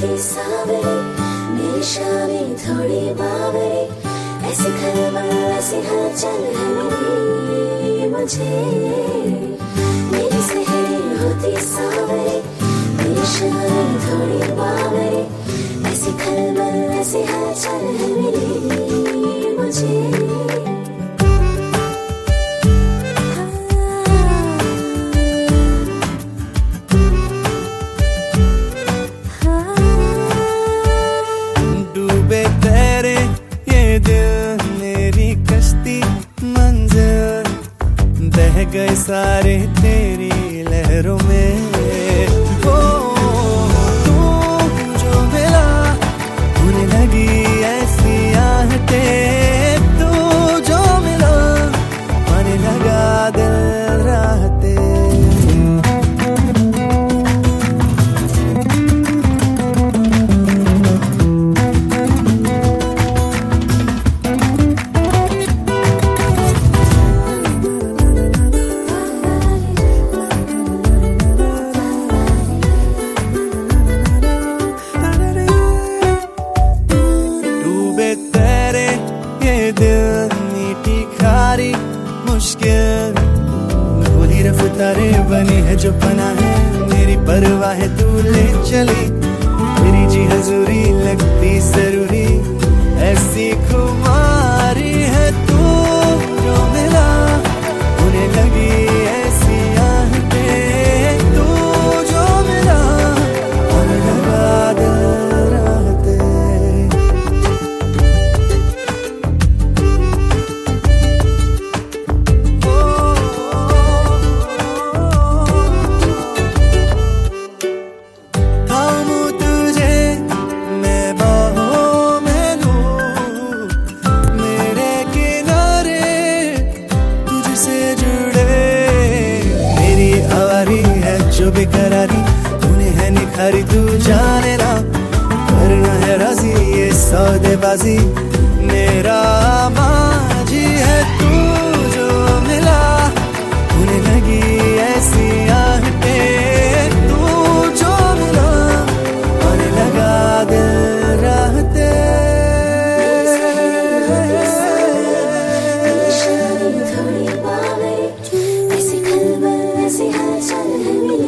होती सावरी, मेरी शामें थोड़ी बावरी, ऐसी खलबल ऐसी हलचल है मिली मुझे। मेरी सहेली होती सावरी, मेरी शामें थोड़ी बावरी, ऐसी खलबल ऐसी हलचल है मिली मुझे। बह गए सारे तेरी लहरों में। ओ तू जो मिला होने लगी ऐसी आहटें, तू जो मिला आने लगा दिल राहते। दिल मीठी खारी मुश्किल भोली रफ्तारे बनी है जो पना है मेरी परवाह तू ले चली। मेरी जी हजूरी लगती जरूरी ऐसी खुमारी है, तू जो मिला होने लगी ऐसी आहटें, तू जो मिला होने लगा दिल राहते। जो बेकरारी तूने है निखारी, तू जाने ना करना है राजी ये सौदेबाजी। मेरा माजी है तू जो मिला होने लगी ऐसी आहटें, तू जो मिला होने लगा दिल राहते। ऐसी खलबल ऐसी हलचल है मिली